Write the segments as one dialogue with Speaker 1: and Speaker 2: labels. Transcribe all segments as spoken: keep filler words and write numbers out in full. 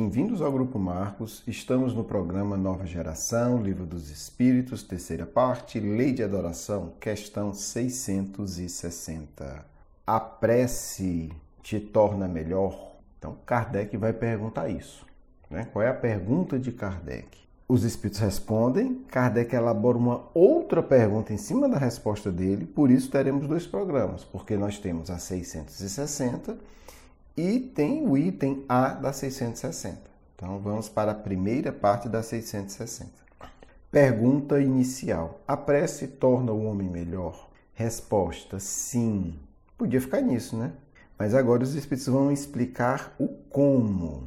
Speaker 1: bem-vindos ao Grupo Marcos. Estamos no programa Nova Geração, Livro dos Espíritos, terceira parte, Lei de Adoração, questão seiscentos e sessenta. A prece te torna melhor? Então, Kardec vai perguntar isso, né? Qual é a pergunta de Kardec? Os Espíritos respondem, Kardec elabora uma outra pergunta em cima da resposta dele, por isso teremos dois programas, porque nós temos a seiscentos e sessenta e tem o item A da seiscentos e sessenta. Então, vamos para a primeira parte da seiscentos e sessenta. Pergunta inicial. A prece torna o homem melhor? Resposta, sim. Podia ficar nisso, né? Mas agora os Espíritos vão explicar o como.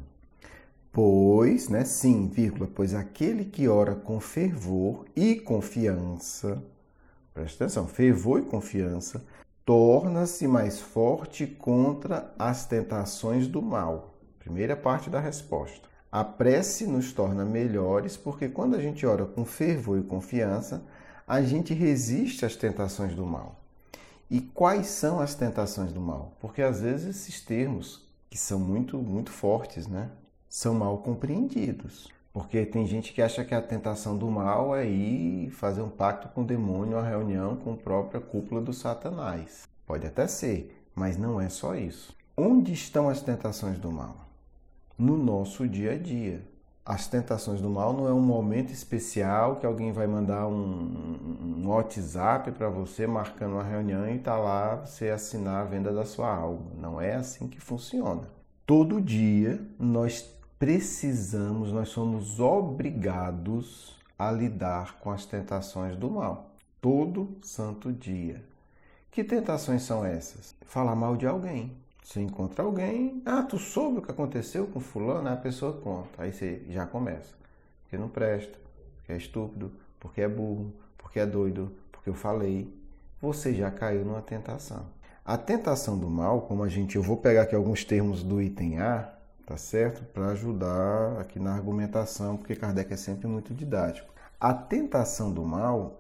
Speaker 1: Pois, né, sim, vírgula, pois aquele que ora com fervor e confiança, presta atenção, fervor e confiança, torna-se mais forte contra as tentações do mal. Primeira parte da resposta. A prece nos torna melhores porque quando a gente ora com fervor e confiança, a gente resiste às tentações do mal. E quais são as tentações do mal? Porque às vezes esses termos, que são muito, muito fortes, né, são mal compreendidos. Porque tem gente que acha que a tentação do mal é ir fazer um pacto com o demônio, uma reunião com a própria cúpula do Satanás. Pode até ser, mas não é só isso. Onde estão as tentações do mal? No nosso dia a dia. As tentações do mal não é um momento especial que alguém vai mandar um, um WhatsApp para você marcando uma reunião e está lá você assinar a venda da sua alma. Não é assim que funciona. Todo dia nós precisamos, nós somos obrigados a lidar com as tentações do mal. Todo santo dia. Que tentações são essas? Falar mal de alguém. Você encontra alguém, ah, tu soube o que aconteceu com fulano? Aí a pessoa conta. Aí você já começa. Porque não presta, porque é estúpido, porque é burro, porque é doido, porque eu falei. Você já caiu numa tentação. A tentação do mal, como a gente, eu vou pegar aqui alguns termos do item A, tá certo? Para ajudar aqui na argumentação, porque Kardec é sempre muito didático. A tentação do mal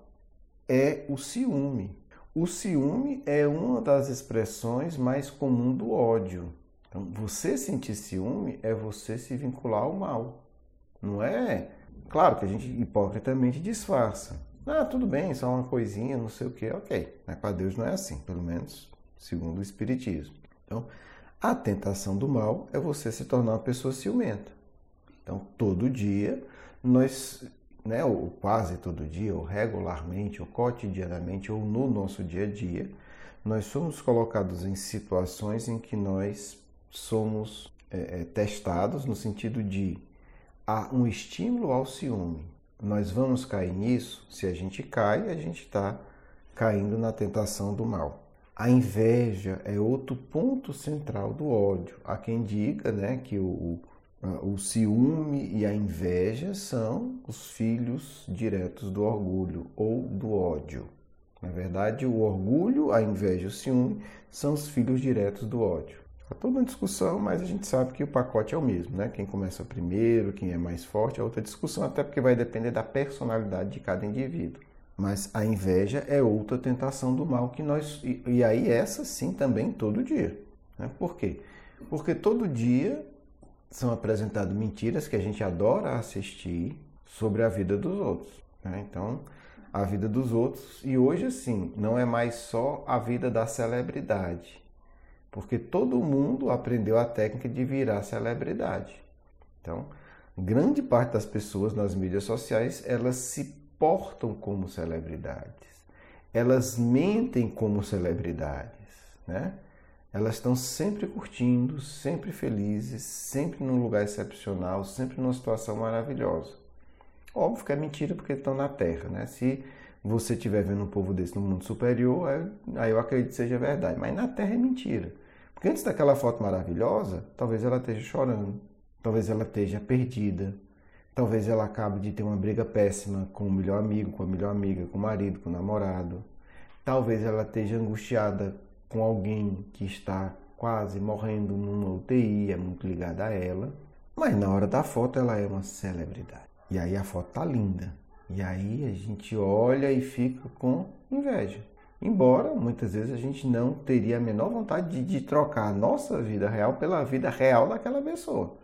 Speaker 1: é o ciúme. O ciúme é uma das expressões mais comuns do ódio. Então, você sentir ciúme é você se vincular ao mal. Não é? Claro que a gente hipocritamente disfarça. Ah, tudo bem, só uma coisinha, não sei o quê. Ok, mas para Deus não é assim, pelo menos segundo o Espiritismo. Então, a tentação do mal é você se tornar uma pessoa ciumenta. Então, todo dia, nós, né, ou quase todo dia, ou regularmente, ou cotidianamente, ou no nosso dia a dia, nós somos colocados em situações em que nós somos é, testados no sentido de há um estímulo ao ciúme. Nós vamos cair nisso? Se a gente cai, a gente está caindo na tentação do mal. A inveja é outro ponto central do ódio. Há quem diga, né, que o, o ciúme e a inveja são os filhos diretos do orgulho ou do ódio. Na verdade, o orgulho, a inveja e o ciúme são os filhos diretos do ódio. Há toda uma discussão, mas a gente sabe que o pacote é o mesmo, né? Quem começa primeiro, quem é mais forte, é outra discussão, até porque vai depender da personalidade de cada indivíduo. Mas a inveja é outra tentação do mal que nós... E, e aí essa sim também todo dia. Né? Por quê? Porque todo dia são apresentadas mentiras que a gente adora assistir sobre a vida dos outros. Né? Então, a vida dos outros... E hoje, assim, não é mais só a vida da celebridade. Porque todo mundo aprendeu a técnica de virar celebridade. Então, grande parte das pessoas nas mídias sociais, elas se portam como celebridades, elas mentem como celebridades, né? Elas estão sempre curtindo, sempre felizes, sempre num lugar excepcional, sempre numa situação maravilhosa. Óbvio que é mentira porque estão na Terra, né? Se você estiver vendo um povo desse no mundo superior, aí eu acredito que seja verdade, mas na Terra é mentira. Porque antes daquela foto maravilhosa, talvez ela esteja chorando, talvez ela esteja perdida, talvez ela acabe de ter uma briga péssima com o melhor amigo, com a melhor amiga, com o marido, com o namorado. Talvez ela esteja angustiada com alguém que está quase morrendo numa U T I, é muito ligada a ela. Mas na hora da foto ela é uma celebridade. E aí a foto tá linda. E aí a gente olha e fica com inveja. Embora muitas vezes a gente não teria a menor vontade de, de trocar a nossa vida real pela vida real daquela pessoa.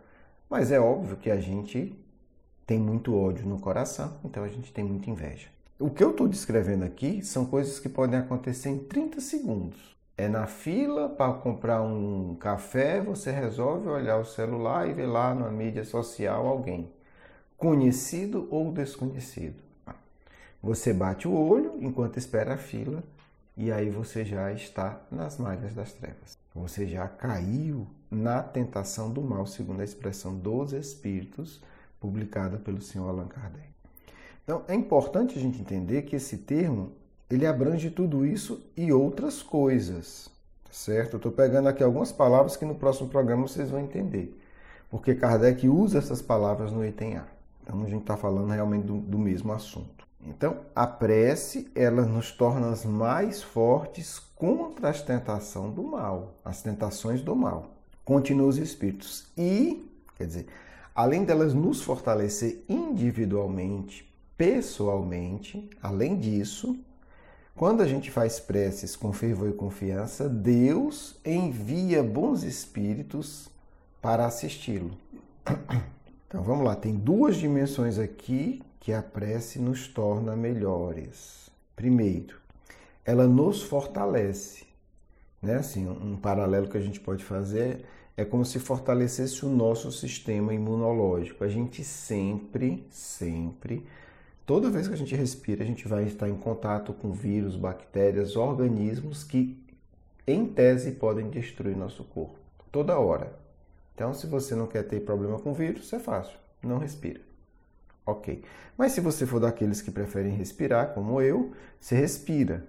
Speaker 1: Mas é óbvio que a gente tem muito ódio no coração, então a gente tem muita inveja. O que eu estou descrevendo aqui são coisas que podem acontecer em trinta segundos. É na fila para comprar um café, você resolve olhar o celular e ver lá na mídia social alguém, conhecido ou desconhecido. Você bate o olho enquanto espera a fila e aí você já está nas malhas das trevas. Você já caiu na tentação do mal, segundo a expressão dos Espíritos, publicada pelo senhor Allan Kardec. Então, é importante a gente entender que esse termo, ele abrange tudo isso e outras coisas, certo? Eu estou pegando aqui algumas palavras que no próximo programa vocês vão entender, porque Kardec usa essas palavras no item A. Então, a gente está falando realmente do, do mesmo assunto. Então, a prece, ela nos torna mais fortes contra as tentações do mal, as tentações do mal. Continua os Espíritos. E, quer dizer, além delas nos fortalecer individualmente, pessoalmente, além disso, quando a gente faz preces com fervor e confiança, Deus envia bons espíritos para assisti-lo. Então vamos lá, tem duas dimensões aqui que a prece nos torna melhores. Primeiro, ela nos fortalece. Né? Assim, um paralelo que a gente pode fazer é como se fortalecesse o nosso sistema imunológico. A gente sempre, sempre, toda vez que a gente respira, a gente vai estar em contato com vírus, bactérias, organismos que, em tese, podem destruir nosso corpo. Toda hora. Então, se você não quer ter problema com vírus, é fácil. Não respira. Ok. Mas se você for daqueles que preferem respirar, como eu, você respira.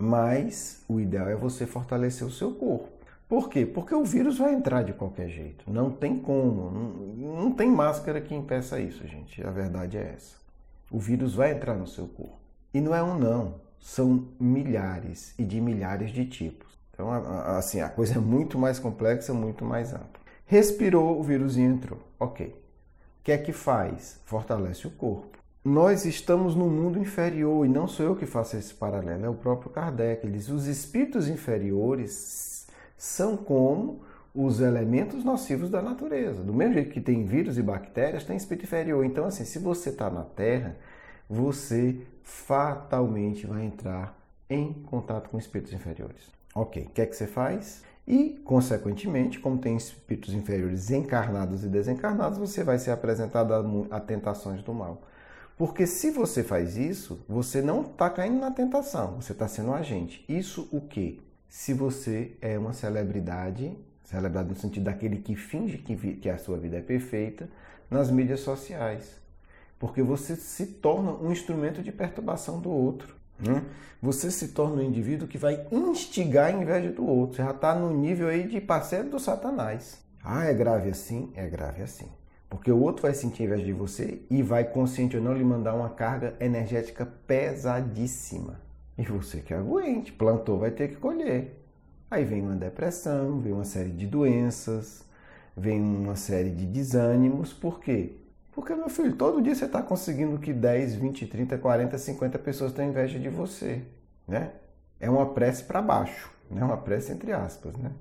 Speaker 1: Mas o ideal é você fortalecer o seu corpo. Por quê? Porque o vírus vai entrar de qualquer jeito. Não tem como. Não, não tem máscara que impeça isso, gente. A verdade é essa. O vírus vai entrar no seu corpo. E não é um não. São milhares e de milhares de tipos. Então, assim, a coisa é muito mais complexa, muito mais ampla. Respirou, o vírusinho entrou. Ok. O que é que faz? Fortalece o corpo. Nós estamos no mundo inferior, e não sou eu que faço esse paralelo, é o próprio Kardec. Ele diz, os espíritos inferiores são como os elementos nocivos da natureza. Do mesmo jeito que tem vírus e bactérias, tem espírito inferior. Então, assim, se você está na Terra, você fatalmente vai entrar em contato com espíritos inferiores. Ok, o que é que você faz? E, consequentemente, como tem espíritos inferiores encarnados e desencarnados, você vai ser apresentado a, a tentações do mal. Porque se você faz isso, você não está caindo na tentação, você está sendo um agente. Isso o quê? Se você é uma celebridade, celebridade no sentido daquele que finge que, vi, que a sua vida é perfeita, nas mídias sociais. Porque você se torna um instrumento de perturbação do outro. Né? Você se torna um indivíduo que vai instigar a inveja do outro. Você já está no nível aí de parceiro do Satanás. Ah, é grave assim? É grave assim. Porque o outro vai sentir inveja de você e vai, consciente ou não, lhe mandar uma carga energética pesadíssima. E você que aguente, plantou, vai ter que colher. Aí vem uma depressão, vem uma série de doenças, vem uma série de desânimos. Por quê? Porque, meu filho, todo dia você está conseguindo que dez, vinte, trinta, quarenta, cinquenta pessoas tenham inveja de você. Né? É uma prece para baixo, né? Uma prece entre aspas, né?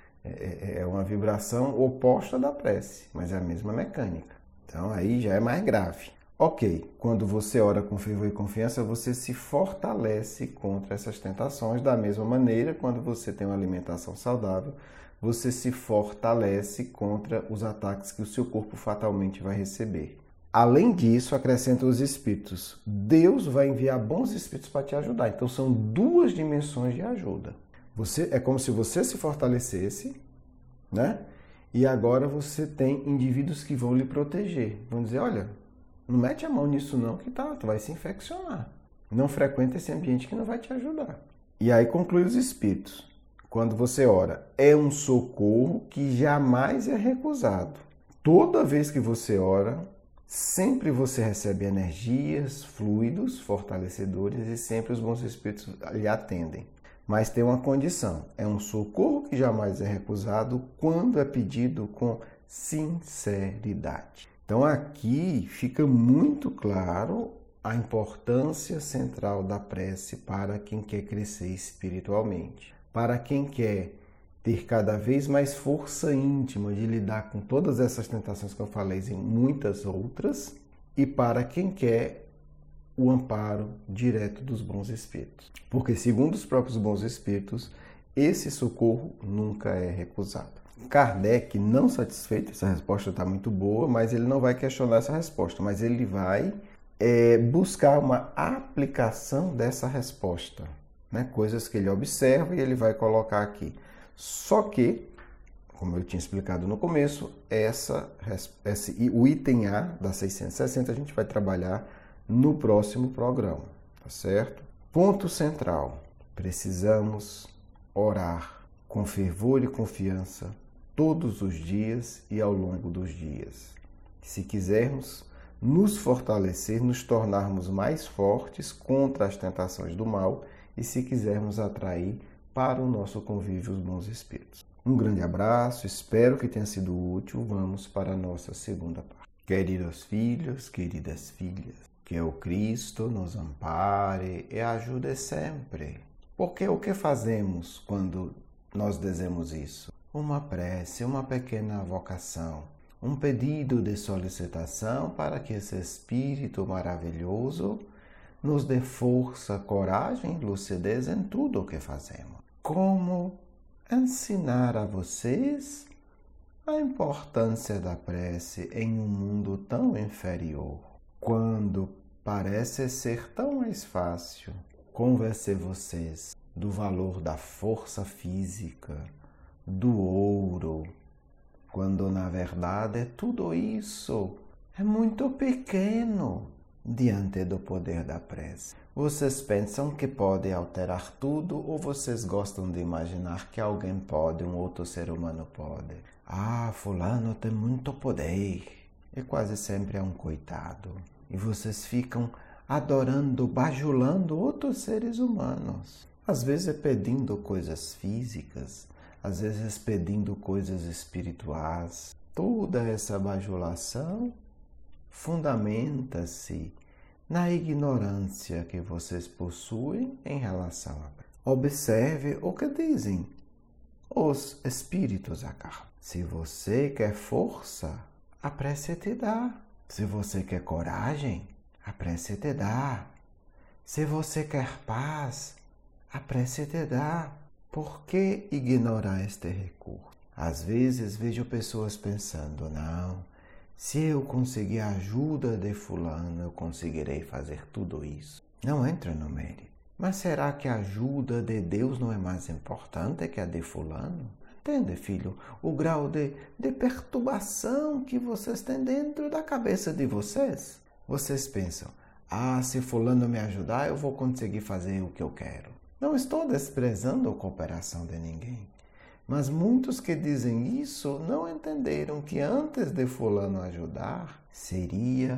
Speaker 1: É uma vibração oposta da prece, mas é a mesma mecânica. Então aí já é mais grave. Ok, quando você ora com fervor e confiança, você se fortalece contra essas tentações. Da mesma maneira, quando você tem uma alimentação saudável, você se fortalece contra os ataques que o seu corpo fatalmente vai receber. Além disso, acrescenta os espíritos. Deus vai enviar bons espíritos para te ajudar. Então são duas dimensões de ajuda. Você, é como se você se fortalecesse, né? E agora você tem indivíduos que vão lhe proteger. Vão dizer, olha, não mete a mão nisso não, que tá, tu vai se infeccionar. Não frequenta esse ambiente que não vai te ajudar. E aí conclui os espíritos. Quando você ora, é um socorro que jamais é recusado. Toda vez que você ora, sempre você recebe energias, fluidos, fortalecedores e sempre os bons espíritos lhe atendem. Mas tem uma condição, é um socorro que jamais é recusado quando é pedido com sinceridade. Então aqui fica muito claro a importância central da prece para quem quer crescer espiritualmente, para quem quer ter cada vez mais força íntima de lidar com todas essas tentações que eu falei e muitas outras, e para quem quer o amparo direto dos bons espíritos. Porque, segundo os próprios bons espíritos, esse socorro nunca é recusado. Kardec, não satisfeito, essa resposta está muito boa, mas ele não vai questionar essa resposta, mas ele vai é, buscar uma aplicação dessa resposta, né? Coisas que ele observa e ele vai colocar aqui. Só que, como eu tinha explicado no começo, essa, esse, o item A da seiscentos e sessenta a gente vai trabalhar no próximo programa, tá certo? Ponto central: precisamos orar com fervor e confiança todos os dias e ao longo dos dias. Se quisermos nos fortalecer, nos tornarmos mais fortes contra as tentações do mal e se quisermos atrair para o nosso convívio os bons espíritos. Um grande abraço, espero que tenha sido útil. Vamos para a nossa segunda parte. Queridos filhos, queridas filhas, que o Cristo nos ampare e ajude sempre. Porque o que fazemos quando nós dizemos isso? Uma prece, uma pequena vocação, um pedido de solicitação para que esse Espírito maravilhoso nos dê força, coragem e lucidez em tudo o que fazemos. Como ensinar a vocês a importância da prece em um mundo tão inferior, quando parece ser tão mais fácil convencer vocês do valor da força física, do ouro, quando na verdade é tudo isso é muito pequeno diante do poder da prece. Vocês pensam que pode alterar tudo ou vocês gostam de imaginar que alguém pode, um outro ser humano pode? Ah, fulano tem muito poder. E quase sempre é um coitado. E vocês ficam adorando, bajulando outros seres humanos. Às vezes pedindo coisas físicas, às vezes pedindo coisas espirituais. Toda essa bajulação fundamenta-se na ignorância que vocês possuem em relação a prece. Observe o que dizem os espíritos a carta. Se você quer força, a prece te dá. Se você quer coragem, a prece te dá. Se você quer paz, a prece te dá. Por que ignorar este recurso? Às vezes vejo pessoas pensando, não, se eu conseguir a ajuda de fulano, eu conseguirei fazer tudo isso. Não entra no mérito. Mas será que a ajuda de Deus não é mais importante que a de fulano? Entende, filho, o grau de, de perturbação que vocês têm dentro da cabeça de vocês? Vocês pensam, ah, se fulano me ajudar, eu vou conseguir fazer o que eu quero. Não estou desprezando a cooperação de ninguém. Mas muitos que dizem isso não entenderam que antes de fulano ajudar, seria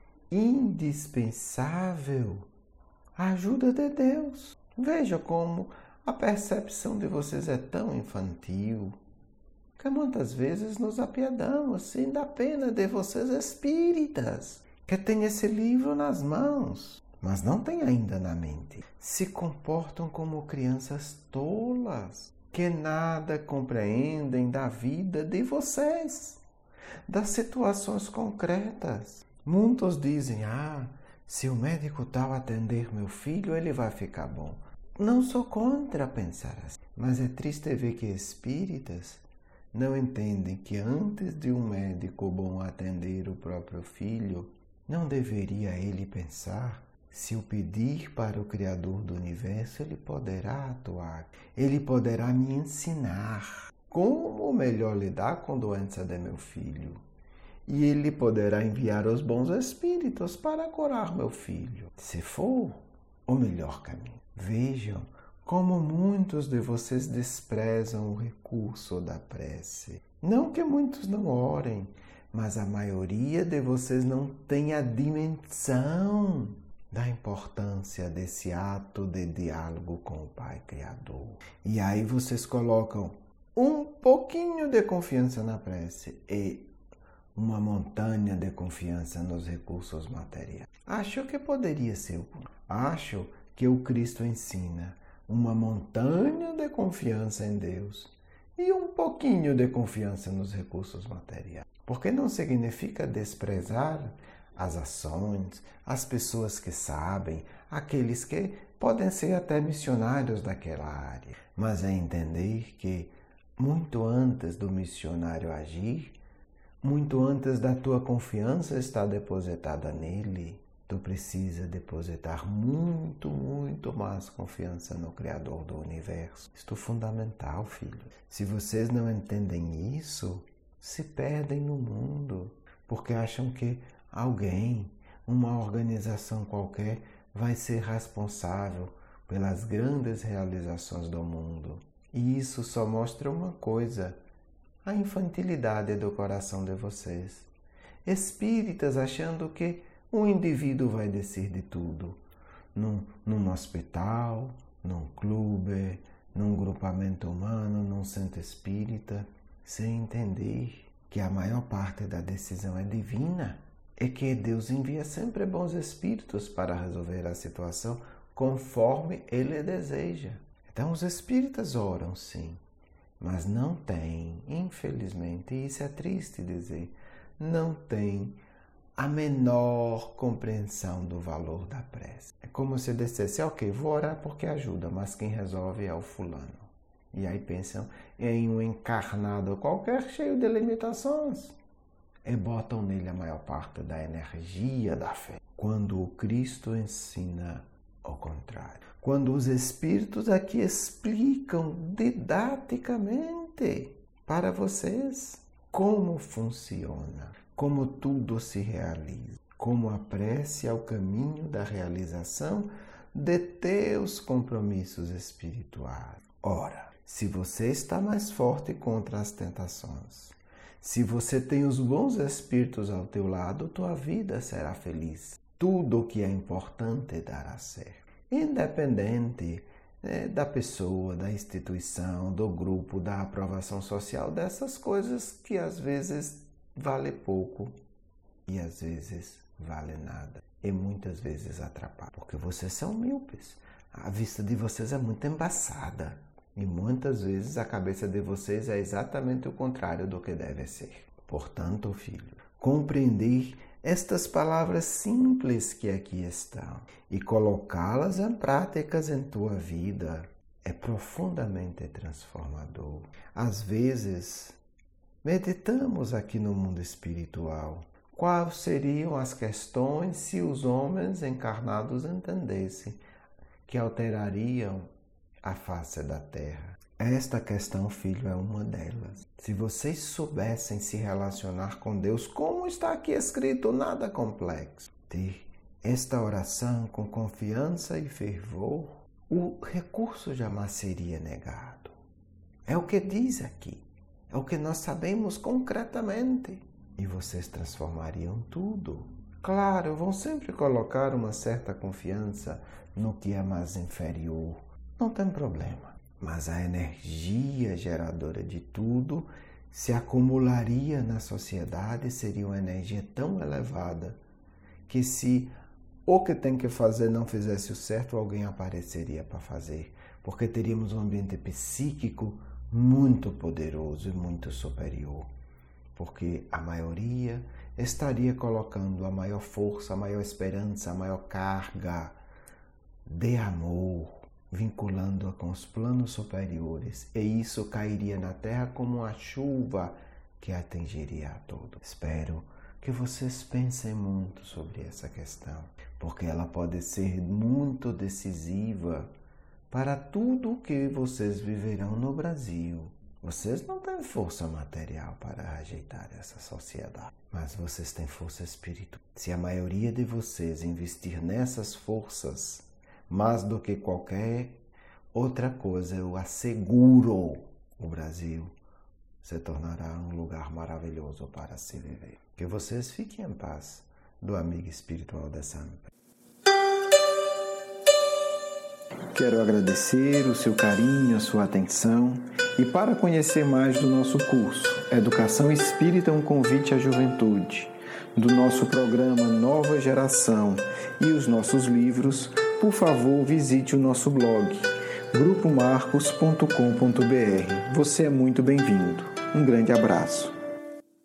Speaker 1: indispensável a ajuda de Deus. Veja como a percepção de vocês é tão infantil, que muitas vezes nos apiedamos sim da pena de vocês espíritas, que têm esse livro nas mãos, mas não têm ainda na mente. Se comportam como crianças tolas, que nada compreendem da vida de vocês, das situações concretas. Muitos dizem, ah, se o médico tal atender meu filho, ele vai ficar bom. Não sou contra pensar assim, mas é triste ver que espíritas não entendem que antes de um médico bom atender o próprio filho, não deveria ele pensar se eu pedir para o Criador do Universo, ele poderá atuar, ele poderá me ensinar como melhor lidar com a doença de meu filho. E ele poderá enviar os bons espíritos para curar meu filho, se for o melhor caminho. Vejam como muitos de vocês desprezam o recurso da prece. Não que muitos não orem, mas a maioria de vocês não tem a dimensão da importância desse ato de diálogo com o Pai Criador. E aí vocês colocam um pouquinho de confiança na prece e uma montanha de confiança nos recursos materiais. Acho que poderia ser. Acho que o Cristo ensina uma montanha de confiança em Deus e um pouquinho de confiança nos recursos materiais. Porque não significa desprezar as ações, as pessoas que sabem, aqueles que podem ser até missionários daquela área. Mas é entender que muito antes do missionário agir, muito antes da tua confiança estar depositada nele, tu precisa depositar muito, muito mais confiança no Criador do Universo. Isto é fundamental, filho. Se vocês não entendem isso, se perdem no mundo, porque acham que alguém, uma organização qualquer, vai ser responsável pelas grandes realizações do mundo. E isso só mostra uma coisa: a infantilidade do coração de vocês. Espíritas achando que um indivíduo vai decidir tudo. Num, num hospital, num clube, num grupamento humano, num centro espírita, sem entender que a maior parte da decisão é divina. É que Deus envia sempre bons espíritos para resolver a situação conforme Ele deseja. Então os espíritas oram sim, mas não têm, infelizmente, e isso é triste dizer, não têm a menor compreensão do valor da prece. É como se dissesse, ok, vou orar porque ajuda, mas quem resolve é o fulano. E aí pensam em um encarnado qualquer cheio de limitações e botam nele a maior parte da energia da fé. Quando o Cristo ensina ao contrário. Quando os Espíritos aqui explicam didaticamente para vocês como funciona, como tudo se realiza, como a prece é o caminho da realização de teus compromissos espirituais. Ora, se você está mais forte contra as tentações, se você tem os bons espíritos ao teu lado, tua vida será feliz. Tudo o que é importante dará certo. Independente né, da pessoa, da instituição, do grupo, da aprovação social, dessas coisas que às vezes vale pouco e às vezes vale nada. E muitas vezes atrapalha. Porque vocês são míopes. A vista de vocês é muito embaçada. E muitas vezes a cabeça de vocês é exatamente o contrário do que deve ser. Portanto, filho, compreender estas palavras simples que aqui estão e colocá-las em práticas em tua vida é profundamente transformador. Às vezes, meditamos aqui no mundo espiritual. Quais seriam as questões se os homens encarnados entendessem que alterariam a face da terra? Esta questão, filho, é uma delas. Se vocês soubessem se relacionar com Deus, como está aqui escrito, nada complexo, ter esta oração com confiança e fervor, o recurso jamais seria negado. É o que diz aqui. É o que nós sabemos concretamente. E vocês transformariam tudo. Claro, vão sempre colocar uma certa confiança no que é mais inferior. Não tem problema. Mas a energia geradora de tudo se acumularia na sociedade, seria uma energia tão elevada que se o que tem que fazer não fizesse o certo, alguém apareceria para fazer. Porque teríamos um ambiente psíquico muito poderoso e muito superior. Porque a maioria estaria colocando a maior força, a maior esperança, a maior carga de amor, vinculando-a com os planos superiores, e isso cairia na terra como uma chuva que atingiria a todos. Espero que vocês pensem muito sobre essa questão, porque ela pode ser muito decisiva para tudo o que vocês viverão no Brasil. Vocês não têm força material para rejeitar essa sociedade, mas vocês têm força espiritual. Se a maioria de vocês investir nessas forças, mais do que qualquer outra coisa, eu asseguro, o Brasil se tornará um lugar maravilhoso para se viver. Que vocês fiquem em paz, do amigo espiritual da Santa. Quero agradecer o seu carinho, a sua atenção, e para conhecer mais do nosso curso Educação Espírita, um convite à juventude, do nosso programa Nova Geração e os nossos livros, por favor, visite o nosso blog
Speaker 2: grupo marcos ponto com ponto br. Você é muito bem-vindo. Um grande abraço.